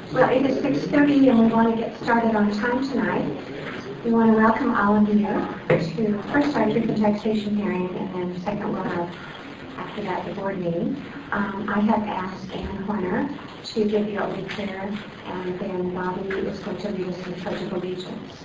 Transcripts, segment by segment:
Well, it is 6:30 and we want to get started on time tonight. We want to welcome all of you to first our truth and taxation hearing, and then second we'll have, after that, the board meeting. I have asked Ann Horner to give you a prayer, and then Bobby is going to lead us in the Pledge of Allegiance.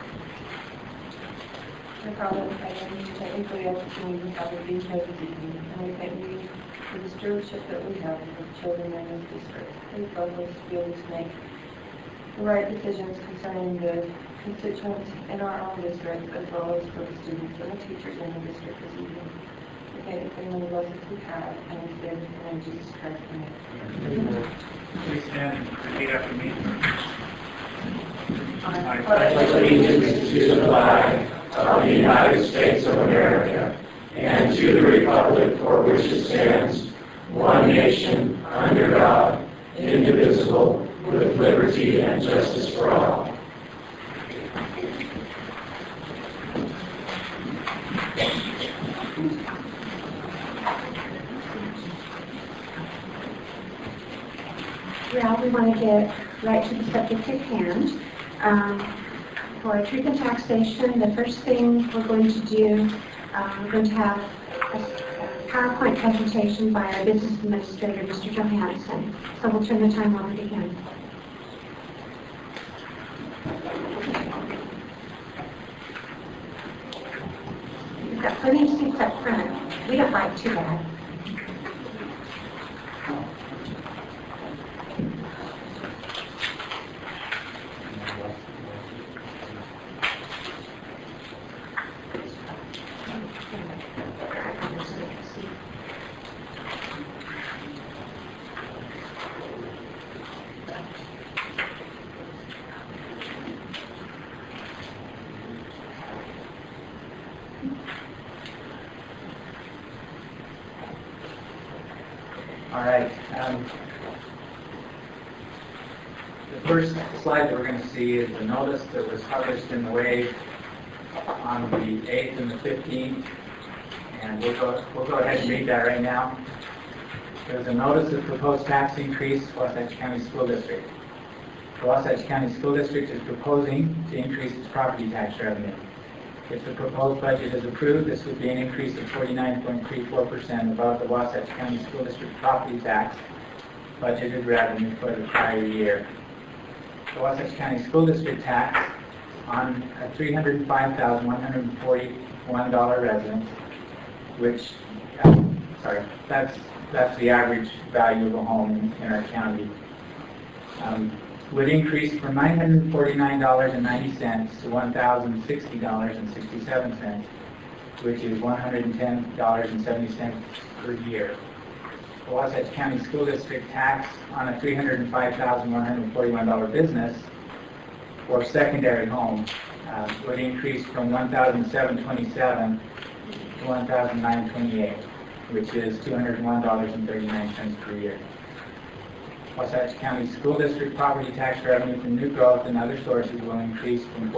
Dear Father, I know you technically opportunity to have a being here this evening, and we thank you for the stewardship that we have for the children in this district. Please help us to be able to make the right decisions concerning the constituents in our own district, as well as for the students and the teachers in the district this evening. We thank you for the many blessings we have, and we say everything in Jesus Christ's name. Please stand and repeat after me. I pledge allegiance to the flag of the United States of America and to the republic for which it stands, one nation, under God, indivisible, with liberty and justice for all. Well, we want to get right to the subject at hand. For truth and taxation, the first thing we're going to do, we're going to have a PowerPoint presentation by our business administrator, Mr. Johansson. So we'll turn the time over to him. We've got plenty of seats up front. We don't like too bad. All right. The first slide that we're going to see is the notice that was published in the Wave on the 8th and the 15th, and we'll go ahead and read that right now. There's a notice of proposed tax increase for Wasatch County School District. The Wasatch County School District is proposing to increase its property tax revenue. If the proposed budget is approved, this would be an increase of 49.34% above the Wasatch County School District property tax budgeted revenue for the prior year. The Wasatch County School District tax on a $305,141 residence, which, that's the average value of a home in our county, would increase from $949.90 to $1,060.67, which is $110.70 per year. The Wasatch County School District tax on a $305,141 business or secondary home would increase from $1,727 to $1,928, which is $201.39 per year. Wasatch County School District property tax revenue from new growth and other sources will increase from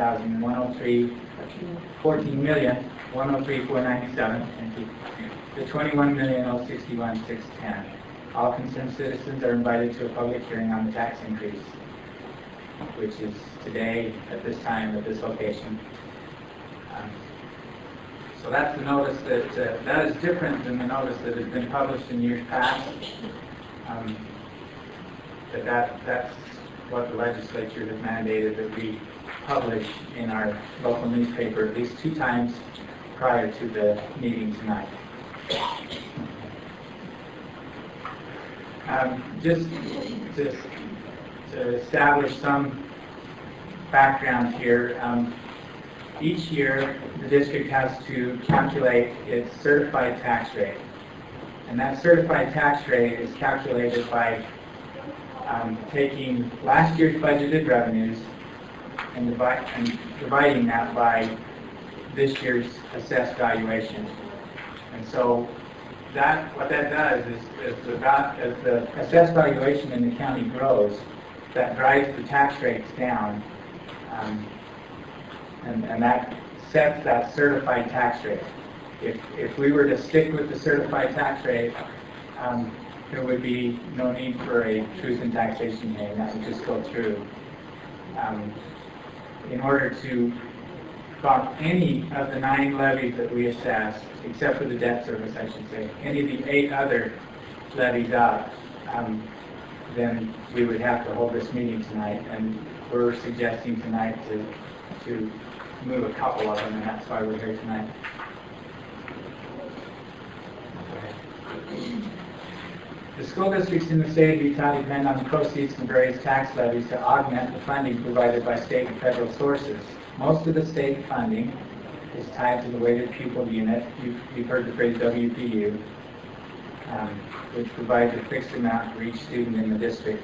$14,103,497 to $21,061,610. All concerned citizens are invited to a public hearing on the tax increase, which is today at this time at this location. So that's the notice that is different than the notice that has been published in years past. That's what the legislature has mandated that we publish in our local newspaper at least 2 times prior to the meeting tonight. Just to establish some background here, each year the district has to calculate its certified tax rate. And that certified tax rate is calculated by taking last year's budgeted revenues and dividing that by this year's assessed valuation. And so what that does is as the assessed valuation in the county grows, that drives the tax rates down, and that sets that certified tax rate. If we were to stick with the certified tax rate, there would be no need for a truth in taxation hearing. That would just go through. In order to bump any of the 9 levies that we assessed, except for the debt service, I should say, any of the 8 other levies up, then we would have to hold this meeting tonight, and we're suggesting tonight to move a couple of them, and that's why we're here tonight. The school districts in the state of Utah depend on the proceeds from various tax levies to augment the funding provided by state and federal sources. Most of the state funding is tied to the weighted pupil unit. You've heard the phrase WPU, which provides a fixed amount for each student in the district.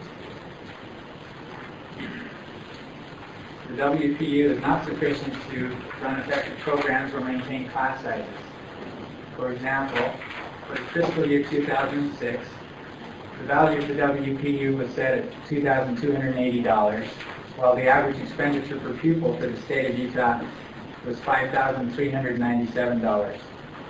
The WPU is not sufficient to run effective programs or maintain class sizes. For example, for the fiscal year 2006, the value of the WPU was set at $2,280, while the average expenditure per pupil for the state of Utah was $5,397.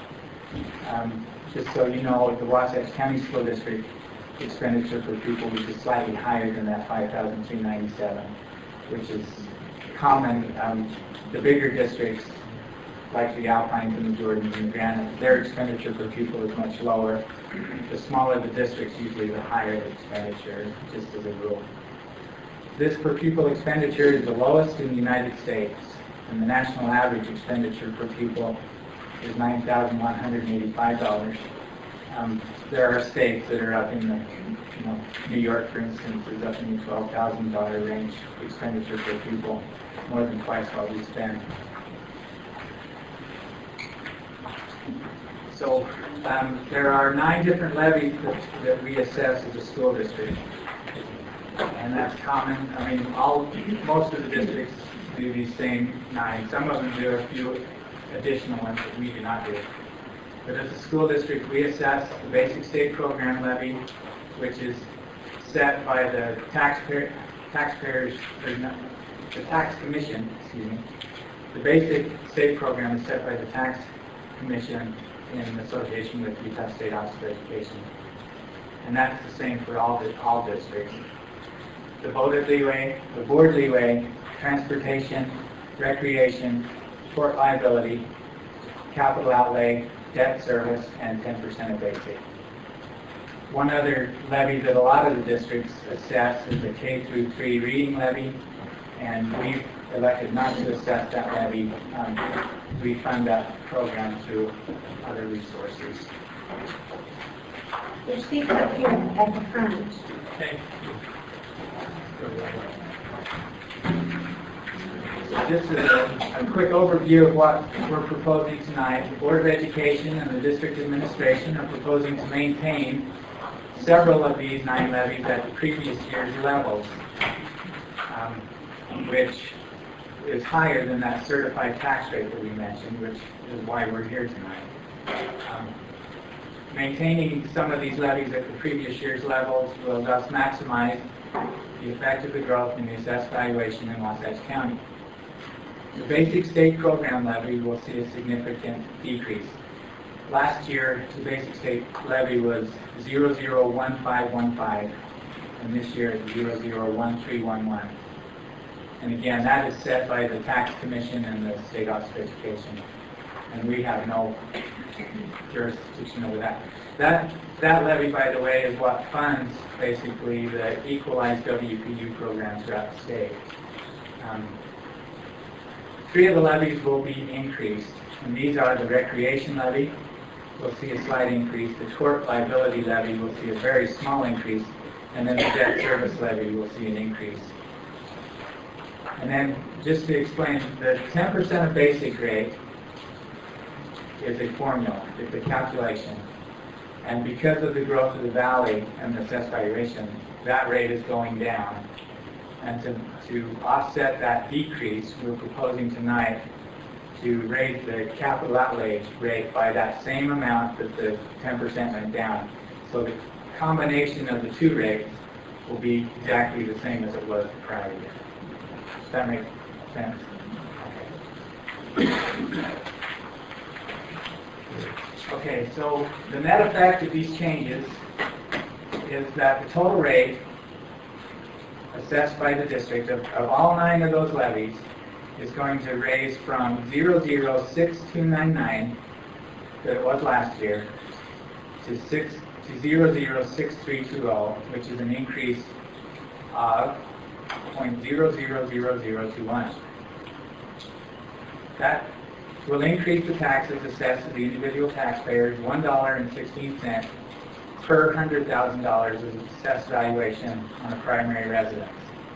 Just so you know, the Wasatch County School District expenditure per pupil was just slightly higher than that $5,397, which is common. The bigger districts, like the Alpines and the Jordans and the Granite, their expenditure per pupil is much lower. The smaller the districts, usually the higher the expenditure, just as a rule. This per pupil expenditure is the lowest in the United States, and the national average expenditure per pupil is $9,185. There are states that are up in the, New York, for instance, is up in the $12,000 range expenditure per pupil, more than twice what we spend. So there are 9 different levies that we assess as a school district, and that's common. I mean, most of the districts do these same 9. Some of them do a few additional ones that we do not do. But as a school district, we assess the basic state program levy, which is set by the the tax commission. Excuse me. The basic state program is set by the tax commission in association with Utah State Office of Education, and that's the same for all districts. The board leeway, transportation, recreation, tort liability, capital outlay, debt service, and 10% of basic. One other levy that a lot of the districts assess is the K through 3 reading levy, and we've elected not to assess that levy. We fund that program through other resources. Your seats up here at the front. Okay. So this is a quick overview of what we're proposing tonight. The Board of Education and the District Administration are proposing to maintain several of these 9 levies at the previous year's levels, which is higher than that certified tax rate that we mentioned, which is why we're here tonight. Maintaining some of these levies at the previous year's levels will thus maximize the effect of the growth in the assessed valuation in Wasatch County. The basic state program levy will see a significant decrease. Last year, the basic state levy was 001515, and this year it's 001311. And again, that is set by the Tax Commission and the State Office of Education, and we have no jurisdiction over that. That levy, by the way, is what funds basically the equalized WPU program throughout the state. 3 of the levies will be increased, and these are the recreation levy. We'll see a slight increase. The tort liability levy will see a very small increase, and then the debt service levy will see an increase. And then, just to explain, the 10% of basic rate is a formula. It's a calculation. And because of the growth of the valley and the assessed valuation, that rate is going down. And to offset that decrease, we're proposing tonight to raise the capital outlay rate by that same amount that the 10% went down. So the combination of the 2 rates will be exactly the same as it was the prior year. Does that make sense? Okay, so the net effect of these changes is that the total rate assessed by the district of all 9 of those levies is going to raise from 0.06299 that it was last year to 0.006320, which is an increase of 0.000021. That will increase the taxes assessed to the individual taxpayers $1.16 per $100,000 of assessed valuation on a primary residence.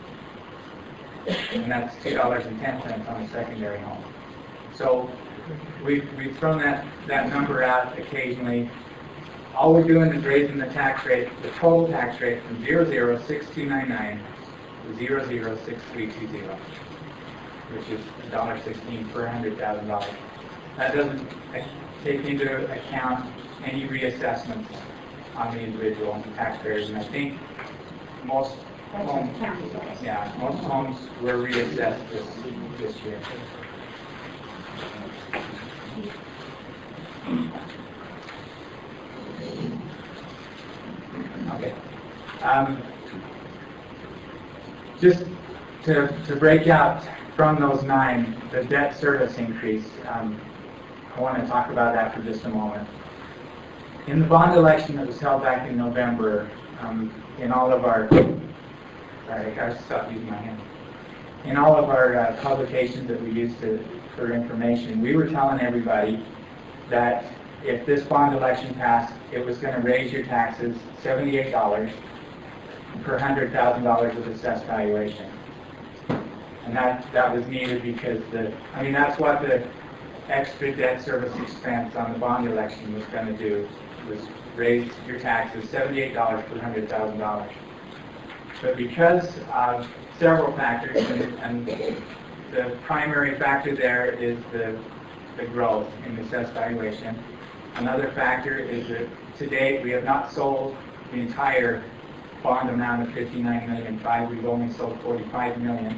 And that's $2.10 on a secondary home. So we've thrown that number out occasionally. All we're doing is raising the tax rate, the total tax rate, from 0.06299 to 0.06320, which is $1.16 per $100,000. That doesn't take into account any reassessments on the individual taxpayers, and I think most homes, most homes were reassessed this year. Okay. Just to break out from those 9, the debt service increase, I want to talk about that for just a moment. In the bond election that was held back in November, in all of our, sorry, I gotta stop using my hand. In all of our publications that we used for information, we were telling everybody that if this bond election passed, it was going to raise your taxes $78 per $100,000 of assessed valuation. And that was needed because that's what the extra debt service expense on the bond election was going to do, was raise your taxes $78 per $100,000. But because of several factors, and the primary factor there is the growth in the assessed valuation. Another factor is that to date we have not sold the entire bond amount of $59.5 million. We've only sold $45 million.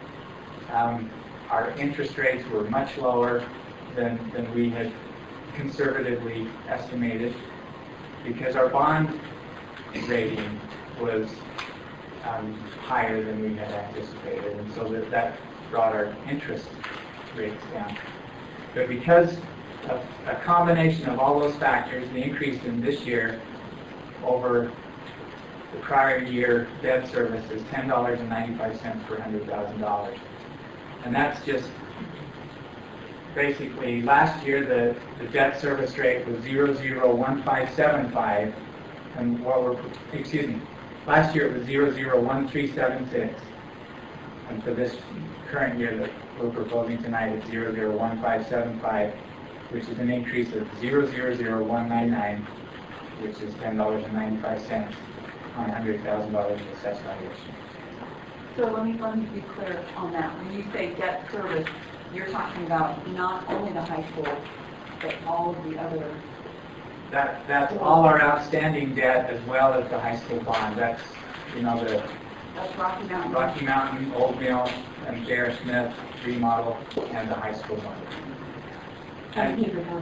Our interest rates were much lower than we had conservatively estimated, because our bond rating was higher than we had anticipated, and so that brought our interest rates down. But because of a combination of all those factors, the increase in this year over the prior year debt service is $10.95 per $100,000. And that's just basically, last year the debt service rate was 0.01575, and last year it was 0.01376, and for this current year that we're proposing tonight, it's 0.01575, which is an increase of 0.00199, which is $10.95 on $100,000 of assessed valuation. So let me be clear on that. When you say debt service, you're talking about not only the high school, but all of the other. That's all our outstanding debt, as well as the high school bond. That's That's Rocky Mountain. Rocky Mountain, Old Mill, and J.R. Smith remodel, and the high school bond. And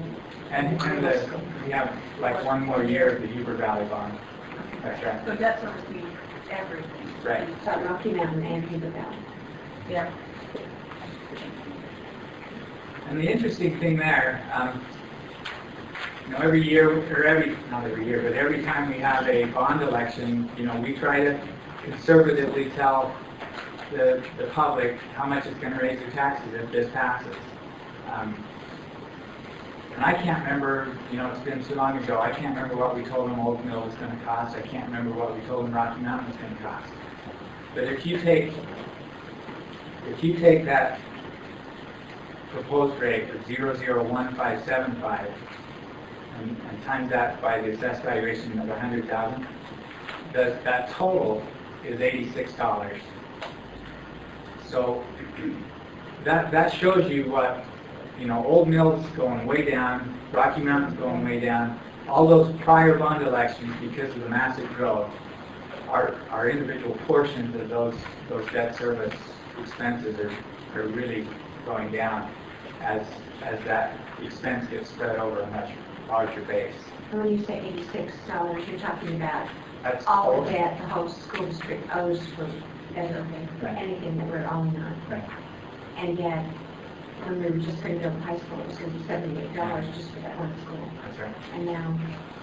we have like one more year of the Heber Valley bond. That's right. So debt service means everything. Right. So Rocky Mountain and Heber Valley. Yeah. And the interesting thing there, every year, not every year, but every time we have a bond election, we try to conservatively tell the public how much it's going to raise their taxes if this passes. And I can't remember, it's been too long ago, I can't remember what we told them Old Mill was going to cost. I can't remember what we told them Rocky Mountain was going to cost. But if you take that proposed rate of 0.01575 and times that by the assessed valuation of $100,000, that total is $86. So that shows you what, Old Mill's going way down, Rocky Mountain's going way down. All those prior bond elections, because of the massive growth, our individual portions of those debt service expenses are really going down as that expense gets spread over a much larger base. And when you say $86, you're talking about That's all total. the debt the whole school district owes for everything, for Right. anything that we're owing on. Right. And yet, when we were just going to build high school, it was going to be $78 just for that one school. That's right. And now,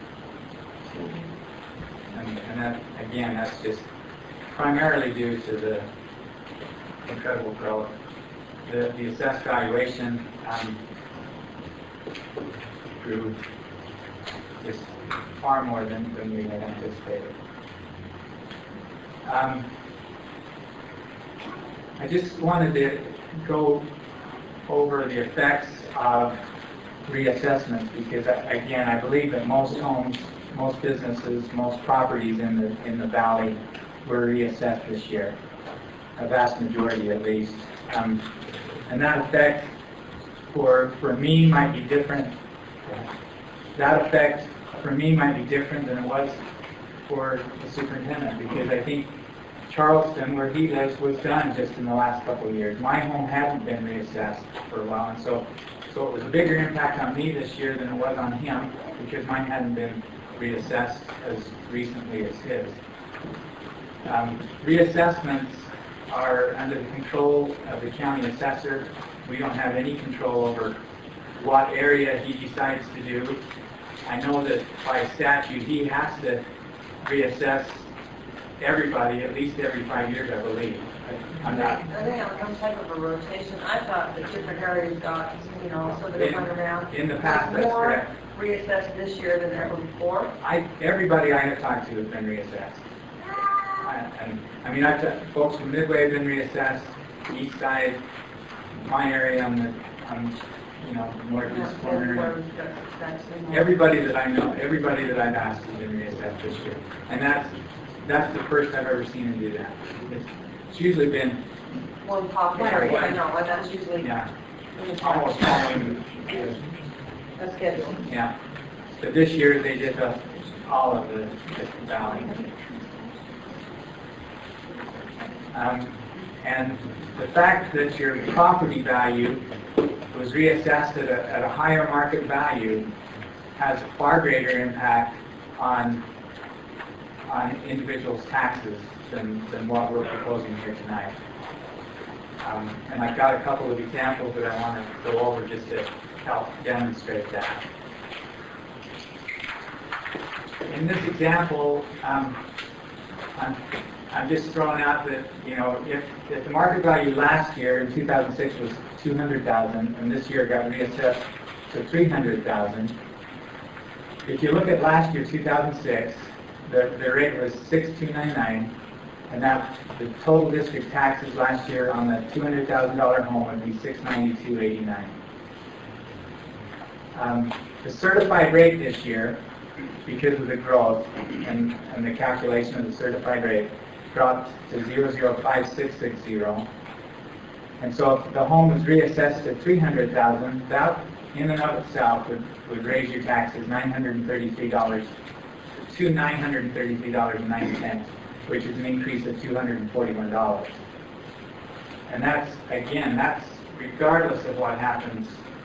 And that, again, that's just primarily due to the incredible growth. The assessed valuation grew just far more than we had anticipated. I just wanted to go over the effects of reassessments because, again, I believe that most homes, most businesses, most properties in the valley were reassessed this year, a vast majority at least. And that effect for me might be different. That effect for me might be different than it was for the superintendent because I think Charleston, where he lives, was done just in the last couple of years. My home hadn't been reassessed for a while, and so it was a bigger impact on me this year than it was on him because mine hadn't been reassessed as recently as his. Reassessments are under the control of the county assessor. We don't have any control over what area he decides to do. I know that by statute he has to reassess everybody at least every 5 years, I believe. I'm not. I think on some type of a rotation. I thought that different areas got, so that it went around. In the past, that's more correct. Reassessed this year than ever before. Everybody I have talked to has been reassessed. I've got folks from Midway have been reassessed, east side, my area on the northeast corner. Everybody that I know, everybody that I've asked has been reassessed this year, and that's the first I've ever seen him do that. It's usually been one pocket area. I know, and that's usually almost following a schedule. Yeah, but this year they did all of the valley. And the fact that your property value was reassessed at a higher market value has a far greater impact on individuals' taxes than what we're proposing here tonight. And I've got a couple of examples that I want to go over just to help demonstrate that. In this example, I'm just throwing out that, if the market value last year in 2006 was $200,000 and this year got reassessed to $300,000, if you look at last year, 2006, the rate was $6,299, and the total district taxes last year on the $200,000 home would be $692.89. The certified rate this year, because of the growth and the calculation of the certified rate, dropped to 0.005660. And so if the home was reassessed at $300,000, that in and of itself would raise your taxes $933 to $933.90, which is an increase of $241. And that's regardless of what happens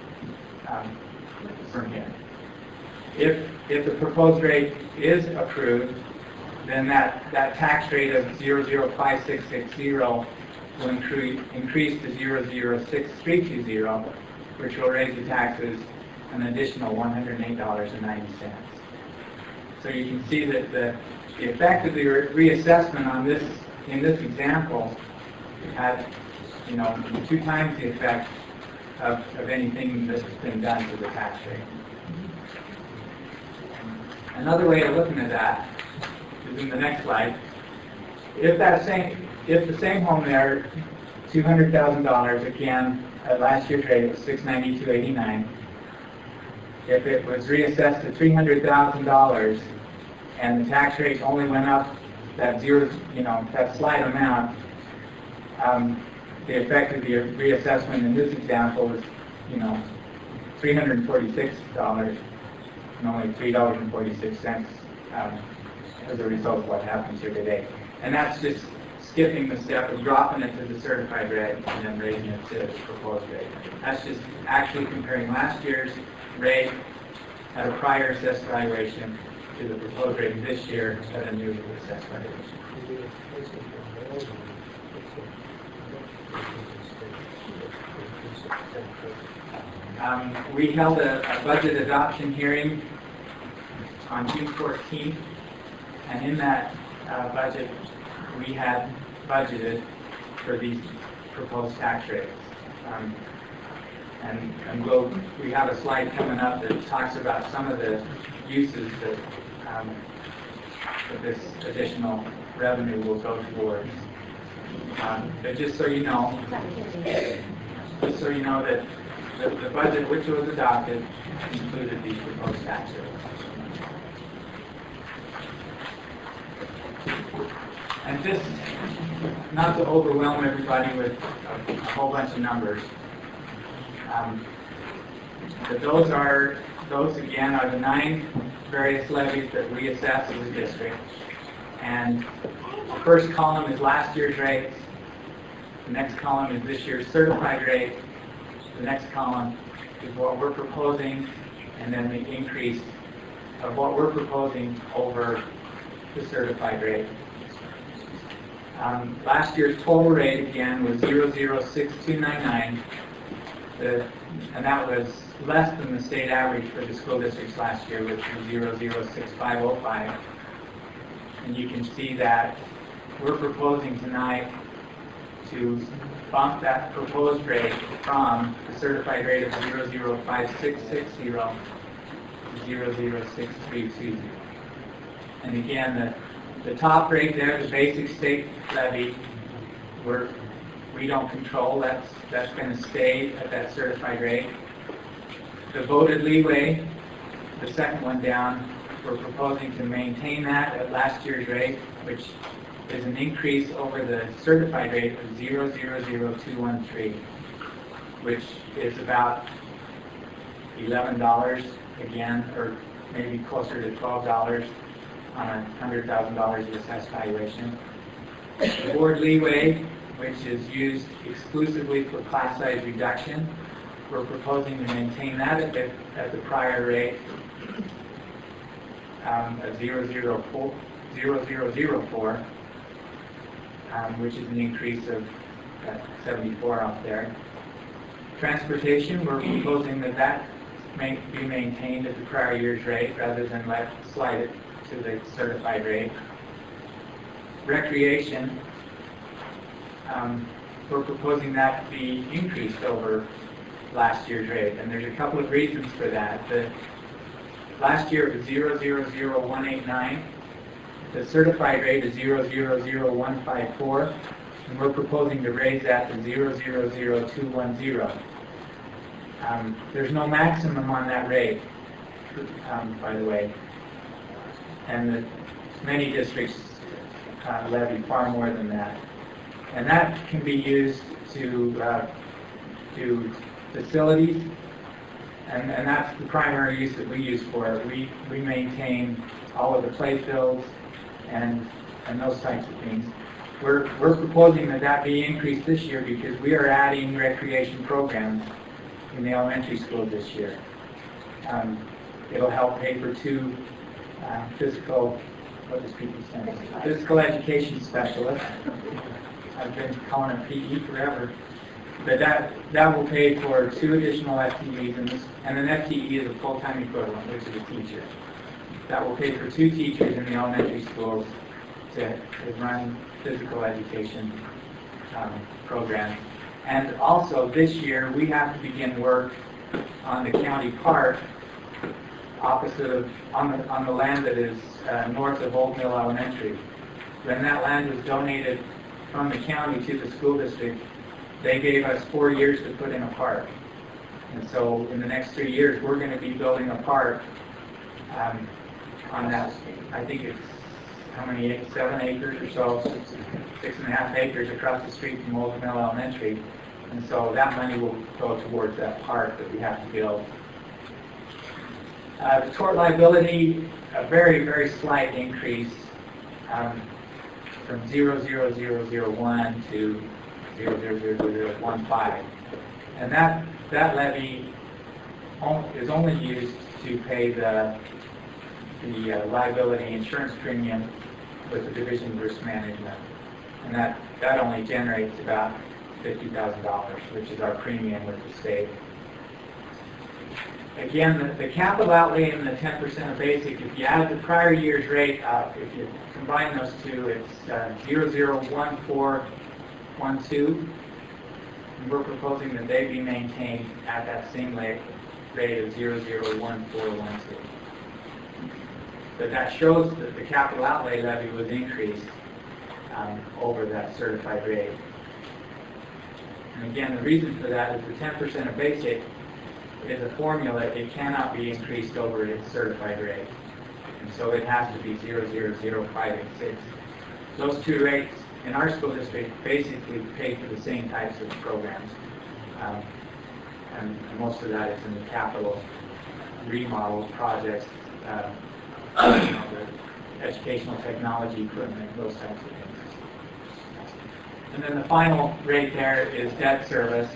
from here. If the proposed rate is approved, then that tax rate of 0.005660 will increase to 0.06320, which will raise the taxes an additional $108.90. So you can see that the effect of the reassessment on this, in this example, had 2 times the effect of anything that's been done to the tax rate. Another way of looking at that is in the next slide. If the same home there, $200,000, again, at last year's rate, it was $692.89. If it was reassessed to $300,000 and the tax rate only went up that that slight amount, the effect of the reassessment in this example was, $346 and only $3.46 as a result of what happens here today. And that's just skipping the step of dropping it to the certified rate and then raising it to the proposed rate. That's just actually comparing last year's rate at a prior assessed valuation to the proposed rate this year at a new assessed rate. We held a budget adoption hearing on June 14th, and in that budget, we had budgeted for these proposed tax rates. And we have a slide coming up that talks about some of the uses that this additional revenue will go towards. But just so you know that the budget which was adopted included these proposed tax rates. And just not to overwhelm everybody with a whole bunch of numbers, but those again are the 9 various levies that we assess as a district. And the first column is last year's rates. The next column is this year's certified rate. The next column is what we're proposing, and then the increase of what we're proposing over the certified rate. Last year's total rate again was 0.06299, and that was less than the state average for the school districts last year, which was 0.06505. And you can see that we're proposing tonight to bump that proposed rate from the certified rate of 0.05660 to 0.06320. And again, the top rate there, the basic state levy, we don't control. That's going to stay at that certified rate. The voted leeway, the second one down, we're proposing to maintain that at last year's rate, which is an increase over the certified rate of 0.00213, which is about $11 again, or maybe closer to $12 on a $100,000 of assessed valuation. The board leeway, which is used exclusively for class size reduction, we're proposing to maintain that at the prior rate of 0.0004, which is an increase of 74 off there. Transportation, we're proposing that may be maintained at the prior year's rate rather than slide it to the certified rate. Recreation, we're proposing that to be increased over last year's rate, and there's a couple of reasons for that. Last year it was 0.00189. The certified rate is 0.00154, and we're proposing to raise that to 0.00210. There's no maximum on that rate, by the way, and many districts levy far more than that. And that can be used to do facilities, and that's the primary use that we use for it. We maintain all of the play fields and those types of things. We're proposing that be increased this year because we are adding recreation programs in the elementary school this year. It'll help pay for 2 physical education specialists. I've been calling it PE forever. But that will pay for 2 additional FTEs, and an FTE is a full-time equivalent, which is a teacher. That will pay for 2 teachers in the elementary schools to run physical education programs. And also this year we have to begin work on the county park on the land that is north of Old Mill Elementary. When that land was donated from the county to the school district, they gave us 4 years to put in a park. And so in the next 3 years, we're going to be building a park on that. I think it's, 7 acres or so, 6.5 acres across the street from Old Mill Elementary. And so that money will go towards that park that we have to build. The tort liability, a very, very slight increase from 0.00001 to 0.00015. And that levy is only used to pay the the liability insurance premium with the Division of Risk Management. And that only generates about $50,000, which is our premium with the state. Again, the capital outlay and the 10% of basic, if you add the prior year's rate up, if you combine those two, it's 001412. And we're proposing that they be maintained at that same rate of 001412. But that shows that the capital outlay levy was increased over that certified rate. And again, the reason for that is the 10% of basic is a formula. It cannot be increased over its certified rate. And so it has to be 000586. Those two rates in our school district basically pay for the same types of programs. And most of that is in the capital remodel projects, the educational technology equipment, those types of things. And then the final rate there is debt service.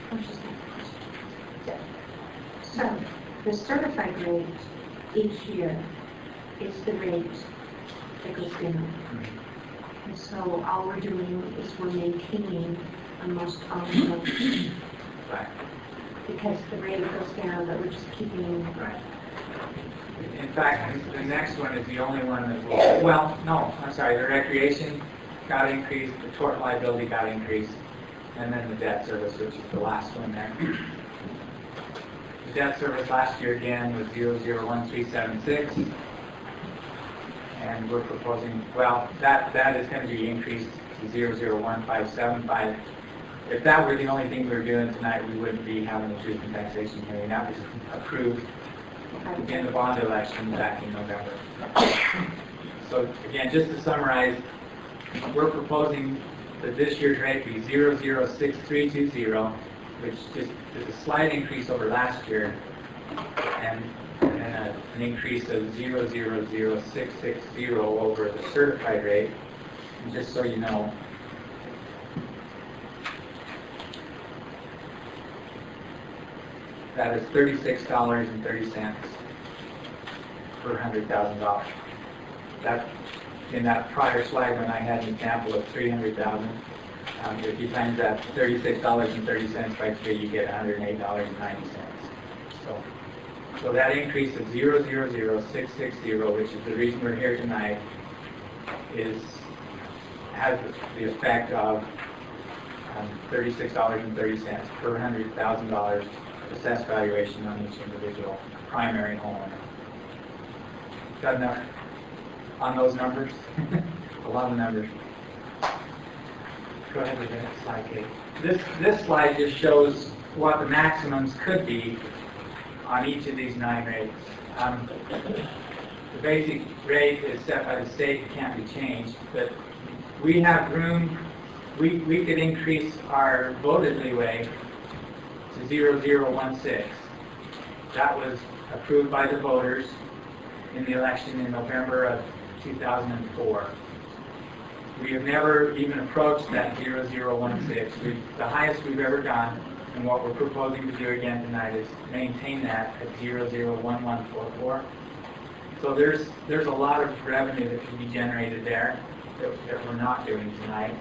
So, the certified rate each year is the rate that goes down. And so all we're doing is we're maintaining almost all of them. Right. Because the rate goes down, but we're just keeping. Right. In fact, the next one is the only one that will, well, no, I'm sorry, the recreation got increased, the tort liability got increased, and then the debt service, which is the last one there. The debt service last year again was 001376, and we're proposing, well, that is going to be increased to 001575. If that were the only thing we were doing tonight, we wouldn't be having the truth and taxation hearing. That was approved in the bond election back in November. So again, just to summarize, we're proposing that this year's rate be 006320, which just is a slight increase over last year, and an increase of 000660 over the certified rate. And just so you know, that is $36.30 per $100,000. That in that prior slide when I had an example of 300,000, if you times that $36.30 by 3, you get $108.90. So that increase of 000660, which is the reason we're here tonight, has the effect of $36.30 per $100,000 assessed valuation on each individual primary homeowner. Got enough on those numbers? A lot of numbers. Go ahead with the next slide, Kate. This slide just shows what the maximums could be on each of these 9 rates. The basic rate is set by the state, it can't be changed, but we have room. We could increase our voted leeway to 0016. That was approved by the voters in the election in November of 2004. We have never even approached that 0016. The highest we've ever gone, and what we're proposing to do again tonight is maintain that at 001144. So there's a lot of revenue that can be generated there that we're not doing tonight.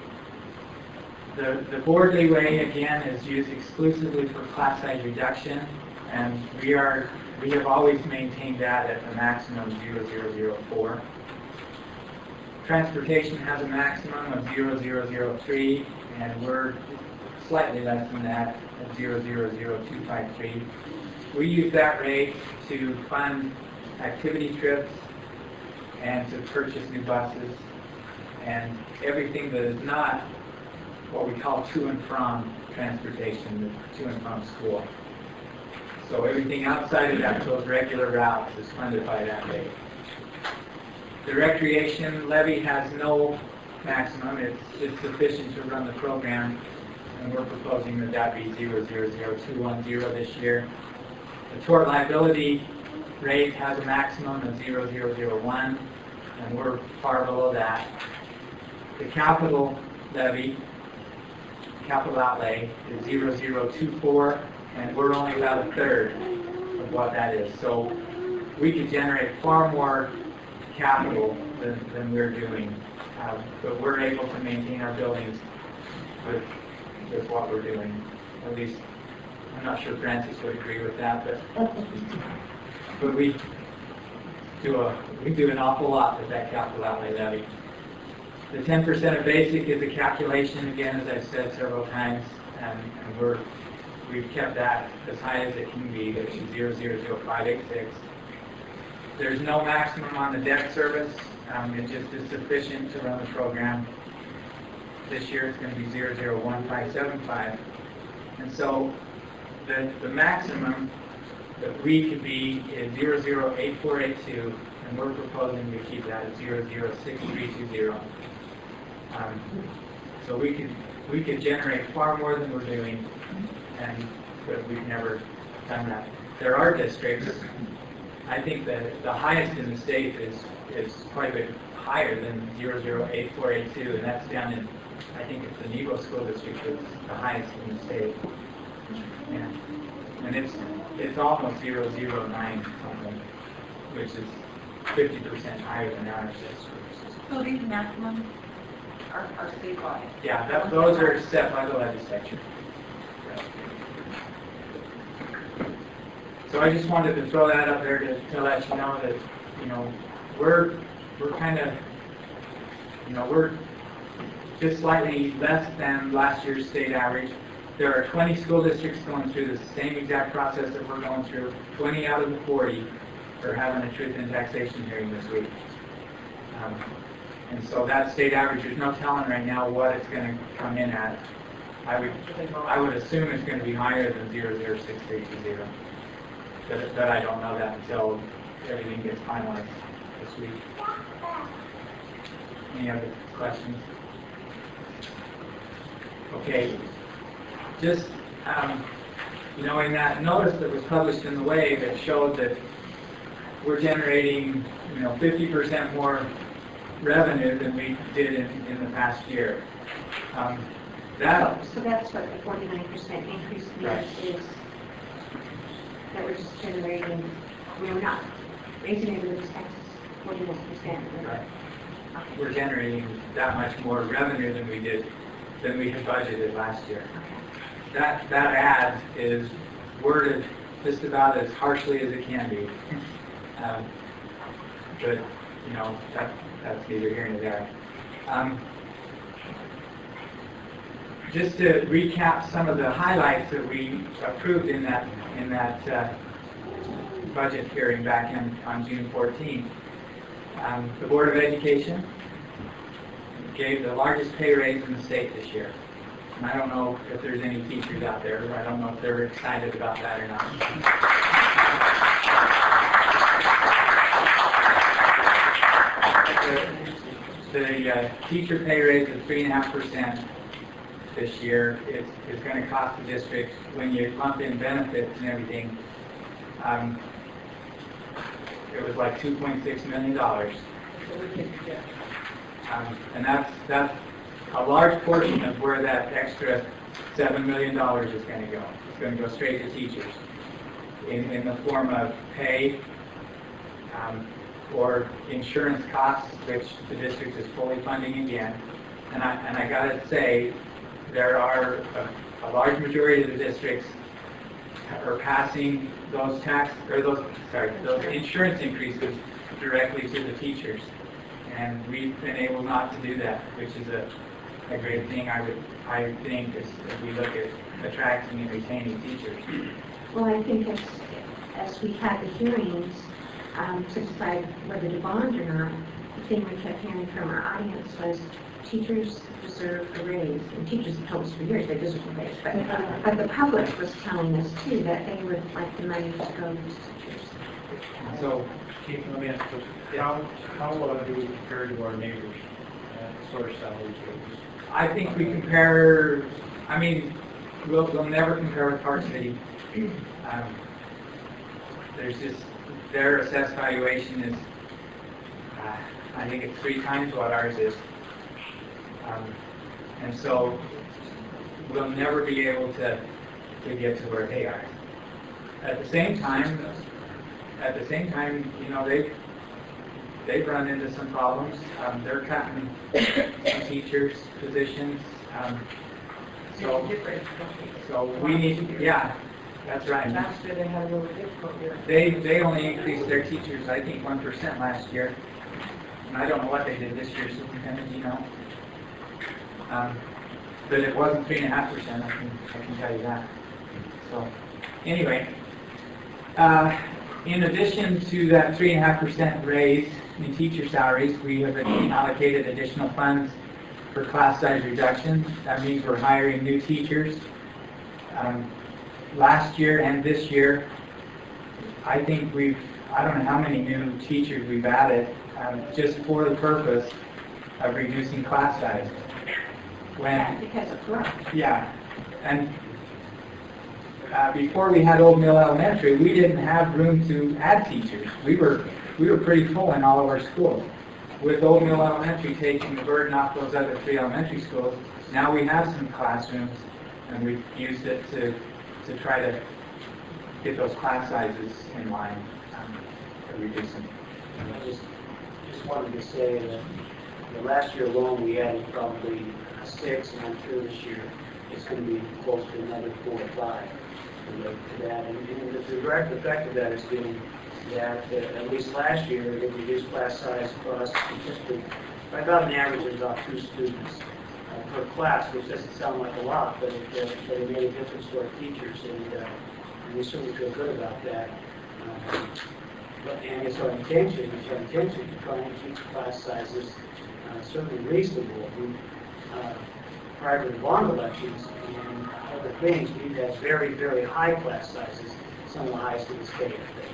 The board leeway, again, is used exclusively for class size reduction, and we have always maintained that at the maximum of 0004. Transportation has a maximum of 0003, and we're slightly less than that at 000253. We use that rate to fund activity trips and to purchase new buses and everything that is not what we call to and from transportation, to and from school. So everything outside of that, those regular routes, is funded by that rate. The recreation levy has no maximum. It's sufficient to run the program, and we're proposing that be 000210 this year. The tort liability rate has a maximum of 0001, and we're far below that. The capital levy, capital outlay, is 0024, and we're only about a third of what that is. So we could generate far more capital than we're doing. But we're able to maintain our buildings with what we're doing. At least, I'm not sure Francis would agree with that, but we do an awful lot with that capital outlay levy. The 10% of basic is a calculation, again, as I've said several times, and we've kept that as high as it can be, which is 0.000586. There's no maximum on the debt service. It just is sufficient to run the program. This year it's going to be 0.001575. And so the maximum that we could be is 0.008482, and we're proposing to keep that at 0.006320. So we could generate far more than we're doing, but we've never done that. There are districts. I think that the highest in the state is quite a bit higher than 0.008482, and that's down in, I think it's the Nebo School District that's the highest in the state. And it's almost 0.009 something, which is 50% higher than ours. So these maximums are statewide? Yeah, those are set by the legislature. So I just wanted to throw that up there to let you know that, we're kind of, we're just slightly less than last year's state average. There are 20 school districts going through the same exact process that we're going through. 20 out of the 40 are having a truth in taxation hearing this week. And so that state average, there's no telling right now what it's going to come in at. I would assume it's going to be higher than 0.006320. But I don't know that until everything gets finalized this week. Any other questions? Okay. Just, in that notice that was published in the Way that showed that we're generating, 50% more revenue than we did in the past year. So that's what the 49% increase means is, that we're just generating, we're not raising any of the taxes 49%. Right. Okay. We're generating that much more revenue than we had budgeted last year. Okay. That ad is worded just about as harshly as it can be. But, that's neither here nor there. Just to recap some of the highlights that we approved in that budget hearing back on June 14th. The Board of Education gave the largest pay raise in the state this year. And I don't know if there's any teachers out there. I don't know if they're excited about that or not. The teacher pay raise is 3.5% this year. It's going to cost the district, when you lump in benefits and everything, it was like $2.6 million. And that's a large portion of where that extra $7 million is going to go. It's going to go straight to teachers in the form of pay or insurance costs, which the district is fully funding again. And I got to say, there are a large majority of the districts are passing those insurance increases directly to the teachers, and we've been able not to do that, which is a great thing. I think as we look at attracting and retaining teachers. Well, I think as we had the hearings to decide whether to bond or not, the thing we kept hearing from our audience was teachers deserve a raise. And teachers have told us for years they deserve a raise. But the public was telling us, too, that they would like the money to go to teachers. So, Keith, let me ask a question. How do we compare to our neighbors as far as salaries goes? I think we compare, we'll never compare with Park City. There's just, their assessed valuation is, I think it's 3 times what ours is. And so we'll never be able to get to where they are. At the same time, at the same time, you know, they've run into some problems. They're cutting some teachers' positions. So we need, yeah, that's right. Last year they had a really difficult year. They only increased their teachers, I think, 1% last year. And I don't know what they did this year, Superintendent, do you know? But it wasn't 3.5%, I can tell you that. So, anyway, in addition to that 3.5% raise in teacher salaries, we have allocated additional funds for class size reduction. That means we're hiring new teachers. Last year and this year, I think I don't know how many new teachers we've added just for the purpose of reducing class size. Because of growth. Yeah, and before we had Old Mill Elementary, we didn't have room to add teachers. We were pretty full in all of our schools. With Old Mill Elementary taking the burden off those other 3 elementary schools, now we have some classrooms, and we've used it to try to get those class sizes in line, to reduce them. I just wanted to say that last year alone we added probably 6, and I'm sure this year it's going to be close to another 4 or 5 to that. And the direct effect of that has been that at least last year it reduced class size for us by about an average of about 2 students per class, which doesn't sound like a lot, but it made a difference to our teachers, and we certainly feel good about that. And it's our intention to try and keep class sizes certainly reasonable. Prior to the bond elections and other things, we've had very, very high class sizes, some of the highest in the state, I think.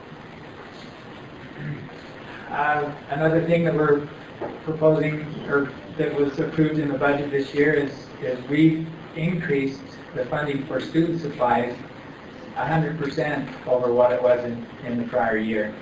Another thing that we're proposing, or that was approved in the budget this year, is we've increased the funding for student supplies 100% over what it was in the prior year.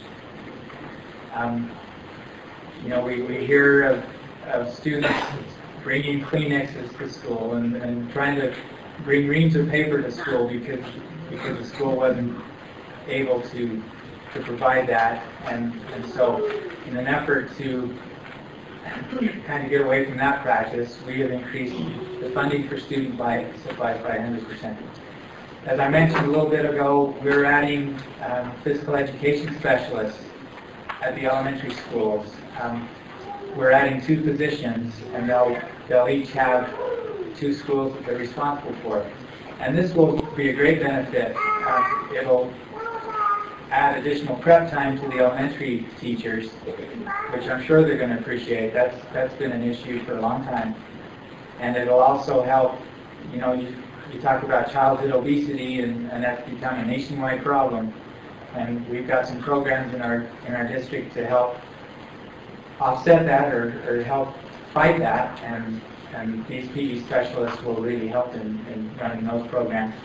You know, we hear of students bringing Kleenexes to school and trying to bring reams of paper to school because the school wasn't able to provide that, and so in an effort to kind of get away from that practice, we have increased the funding for student supplies by 100%. As I mentioned a little bit ago, we're adding physical education specialists at the elementary schools. We're adding 2 positions, and they'll each have 2 schools that they're responsible for. And this will be a great benefit. It'll add additional prep time to the elementary teachers, which I'm sure they're going to appreciate. That's been an issue for a long time. And it'll also help, you know, you talk about childhood obesity, and that's become a nationwide problem. And we've got some programs in our district to help offset that or help fight that, and these PD specialists will really help in running those programs.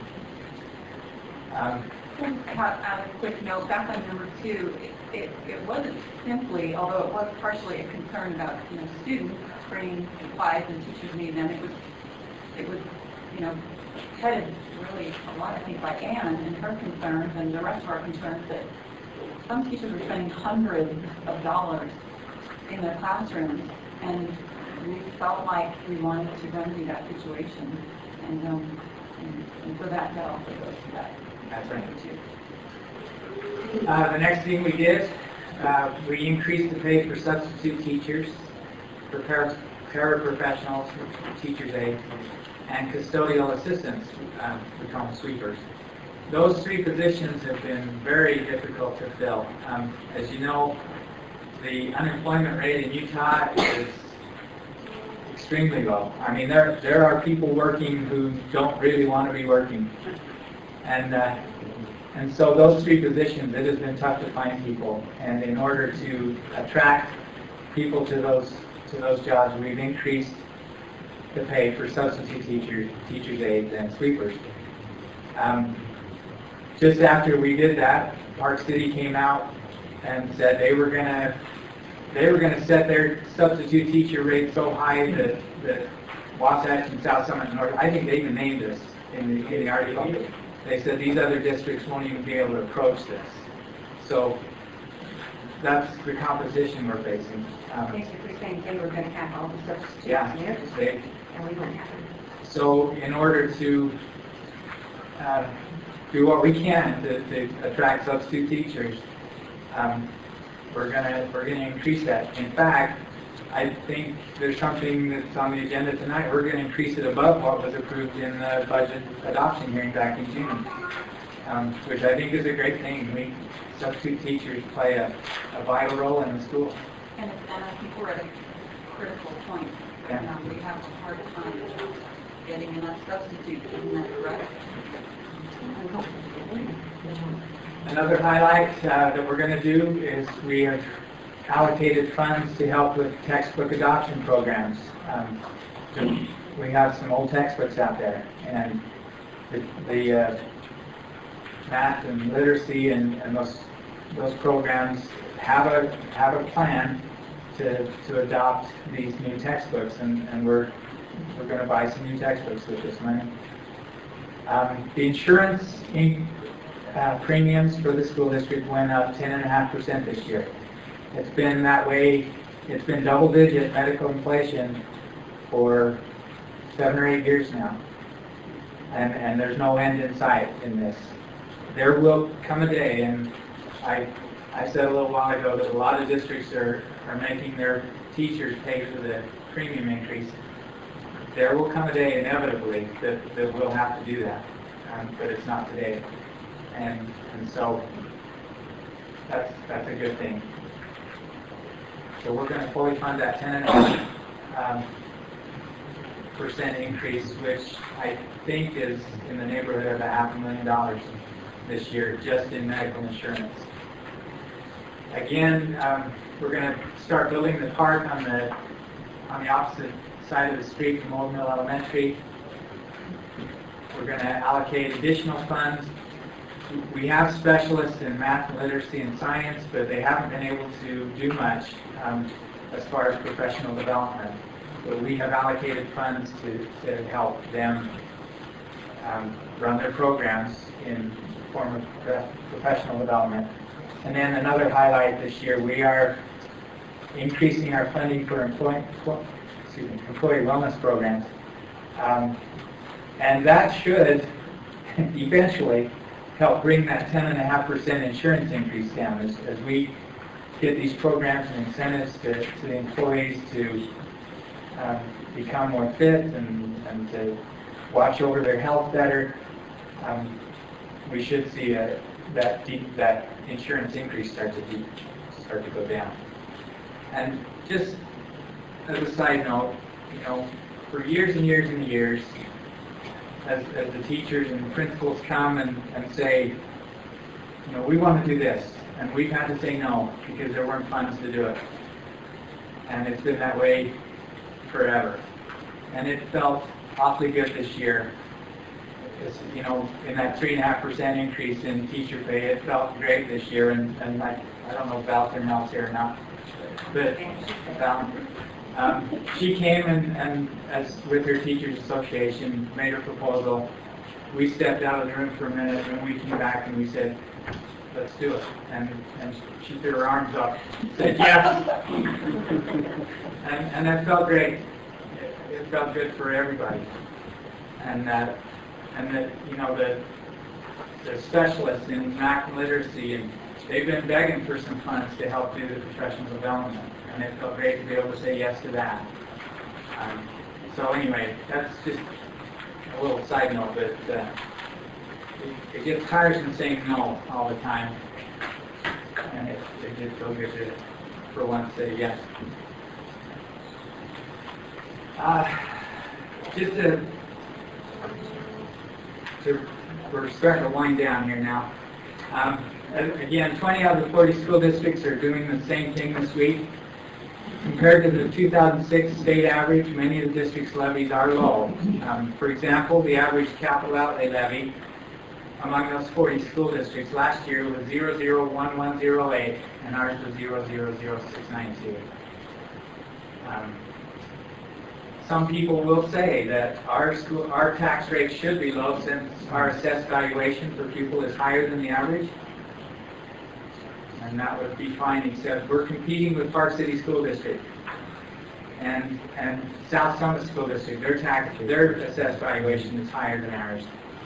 A quick note, back on number 2, it wasn't simply, although it was partially a concern about, you know, students bringing supplies and teachers needing them, it was, you know, headed really a lot, I think, by Ann and her concerns and the rest of our concerns that some teachers were spending hundreds of dollars in their classrooms, and we felt like we wanted to remedy that situation, and for that also goes to that. That's right. The next thing we did, we increased the pay for substitute teachers, for paraprofessionals, teachers' aides, and custodial assistants, we call them sweepers. Those 3 positions have been very difficult to fill. As you know, the unemployment rate in Utah is extremely low. I mean, there are people working who don't really want to be working. And so those 3 positions, it has been tough to find people. And in order to attract people to those jobs, we've increased the pay for substitute teachers' aides, and sweepers. Just after we did that, Park City came out and said they were going to set their substitute teacher rate so high that Wasatch and South Summit and North, I think they even named us in the article. They said these other districts won't even be able to approach this. So that's the composition we're facing. Basically saying they were going to have all the substitutes Yeah, in their district, they, and we wouldn't have them. so in order to do what we can to attract substitute teachers, we're gonna increase that. In fact, I think there's something that's on the agenda tonight. We're going to increase it above what was approved in the budget adoption hearing back in June, which I think is a great thing. Substitute teachers play a vital role in the school. And I think we're at a critical point. Yeah. We have a hard time getting enough substitutes, isn't that correct? Another highlight that we're going to do is we have allocated funds to help with textbook adoption programs. We have some old textbooks out there, and the math and literacy and those programs have a plan to adopt these new textbooks, and we're going to buy some new textbooks with this money. The insurance premiums for the school district went up 10.5% this year. It's been that way. It's been double-digit medical inflation for 7 or 8 years now, and there's no end in sight in this. There will come a day, and I said a little while ago that a lot of districts are making their teachers pay for the premium increase. There will come a day, inevitably, that we'll have to do that, but it's not today, and so that's a good thing. So we're going to fully fund that 10.5% increase, which I think is in the neighborhood of $500,000 this year, just in medical insurance. Again, we're going to start building the park on the opposite side of the street from Old Mill Elementary. We're going to allocate additional funds. We have specialists in math and literacy and science, but they haven't been able to do much as far as professional development. But we have allocated funds to help them run their programs in the form of professional development. And then another highlight this year, we are increasing our funding for employee wellness programs. And that should eventually help bring that 10.5% insurance increase down as we get these programs and incentives to the employees to become more fit and to watch over their health better. We should see that insurance increase start to go down. And just as a side note, for years and years and years, as the teachers and principals come and say, we want to do this, and we've had to say no because there weren't funds to do it. And it's been that way forever. And it felt awfully good this year. In that 3.5% increase in teacher pay, it felt great this year. And I don't know if Val Turnell's here or not, but she came and as with her teachers association made her proposal. We stepped out of the room for a minute, and we came back and we said, let's do it. And she threw her arms up and said yes. And that felt great. It felt good for everybody. And that the specialists in math and literacy, and they've been begging for some funds to help do the professional development, and it felt great to be able to say yes to that. So anyway, that's just a little side note, but it gets tiresome saying no all the time, and it did feel good to, for once, say yes. Just we're starting to wind down here now. Again, 20 out of the 40 school districts are doing the same thing this week. Compared to the 2006 state average, many of the districts' levies are low. For example, the average capital outlay levy among those 40 school districts last year was 001108, and ours was 000692. Some people will say that our tax rate should be low since our assessed valuation per pupil is higher than the average. And that would be fine, except we're competing with Park City School District and South Summit School District. Their assessed valuation is higher than ours.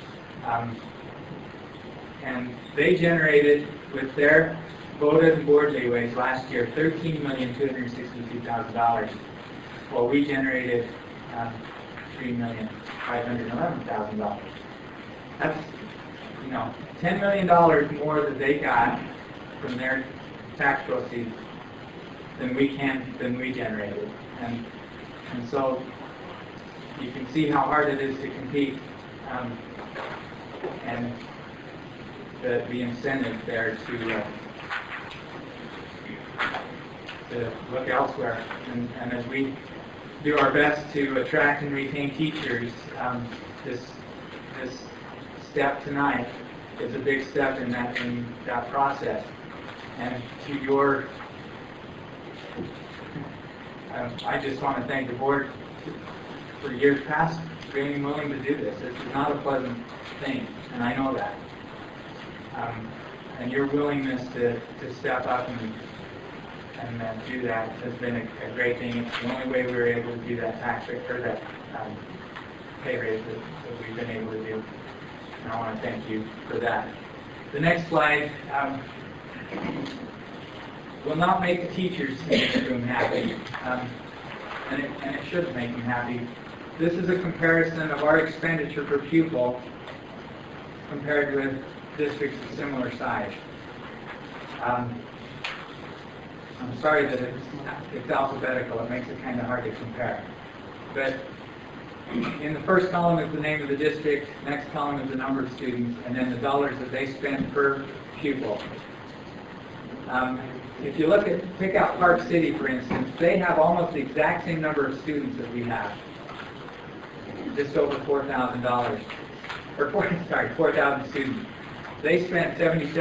And they generated, with their voted and board leeways last year, $13,262,000. Well, we generated $3,511,000. That's, $10 million more that they got from their tax proceeds than we generated. And so you can see how hard it is to compete, and the incentive there to look elsewhere. And as we do our best to attract and retain teachers, this step tonight is a big step in that process. And to your, I just want to thank the board for years past being willing to do this. This is not a pleasant thing, and I know that. And your willingness to step up and do that has been a great thing. It's the only way we were able to do that tax rate, or that pay raise that we've been able to do. And I want to thank you for that. The next slide will not make the teachers in this room happy, and it should make them happy. This is a comparison of our expenditure per pupil compared with districts of similar size. I'm sorry that it's alphabetical. It makes it kind of hard to compare. But in the first column is the name of the district, next column is the number of students, and then the dollars that they spend per pupil. If you pick out Park City, for instance, they have almost the exact same number of students that we have, just over $4,000, or 4,000 students. They spent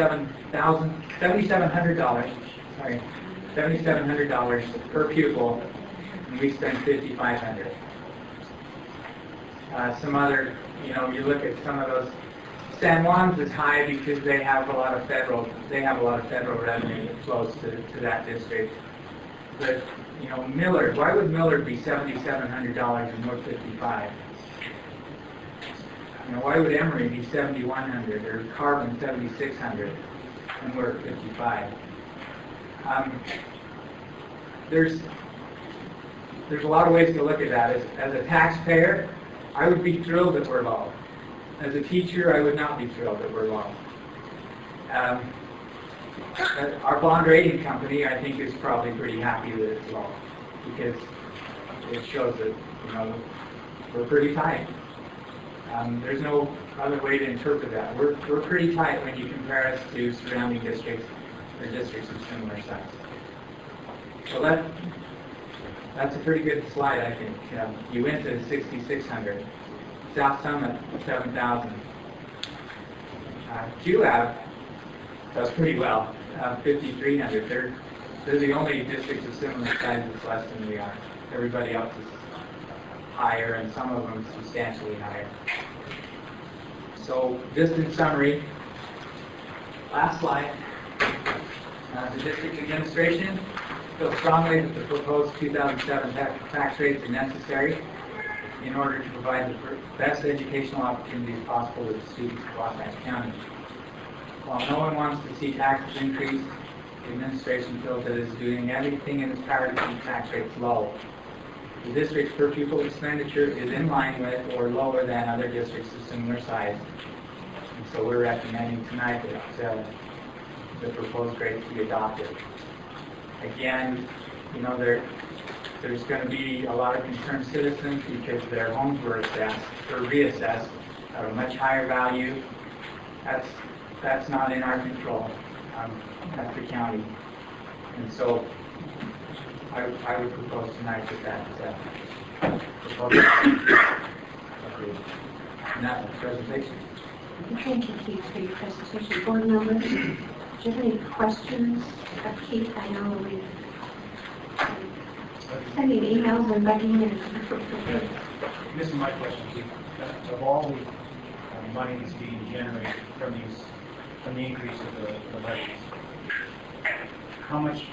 $7,700 per pupil, and we spent $5,500. Some other, you look at some of those. San Juan's is high because they have a lot of federal revenue that flows to that district. But Millard, why would Millard be $7,700 and we're $55,000? Why would Emory be $7,100 or Carbon $7,600 and we're $55,000? There's a lot of ways to look at that. As a taxpayer, I would be thrilled that we're low. As a teacher, I would not be thrilled that we're low. Our bond rating company, I think, is probably pretty happy that it's low, because it shows that we're pretty tight. There's no other way to interpret that. We're pretty tight when you compare us to surrounding districts or districts of similar size. So that's a pretty good slide, I think. You went to 6,600. South Summit, 7,000. QLab does pretty well, 5,300. They're the only districts of similar size that's less than we are. Everybody else is higher, and some of them substantially higher. So, just in summary, last slide. The district administration feels strongly that the proposed 2007 tax rates are necessary in order to provide the best educational opportunities possible to the students of Wasatch County. While no one wants to see taxes increase, the administration feels that it is doing everything in its power to keep tax rates low. The district's per pupil expenditure is in line with or lower than other districts of similar size. And so we're recommending tonight that the proposed rates be adopted. Again, there's going to be a lot of concerned citizens because their homes were reassessed at a much higher value. That's not in our control. That's the county. And so I would propose tonight that proposal approved. And that's the presentation. Thank you, Keith, for your presentation. Board members, do you have any questions of Keith? I know we've sending emails and begging him. This is my question, Keith. Of all the money that's being generated from the increase of the levies, how much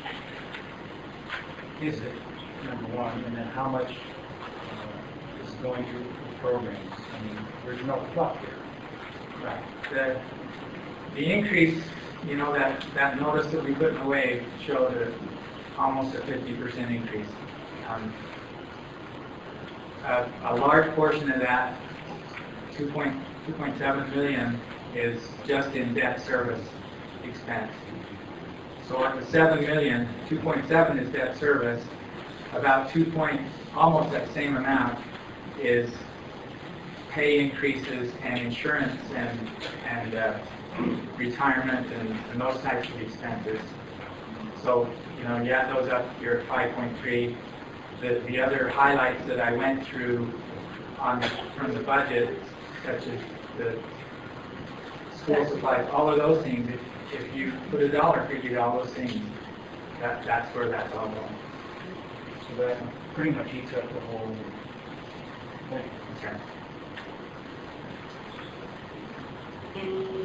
is it, number one, and then how much is going to the programs? I mean, there's no fluff here. Right. The increase, you know, that notice that we put in the way showed almost a 50% increase. A large portion of that, 2.7 million, is just in debt service expense. So at the 7 million, 2.7 is debt service. About almost that same amount is pay increases and insurance and retirement and those types of expenses. So, you know, you add those up, you're at 5.3. The other highlights that I went through from the budget, such as the school supplies, all of those things, if you put a dollar figure to all those things, that's where that's all going. So that pretty much eats up the whole thing. Okay. Any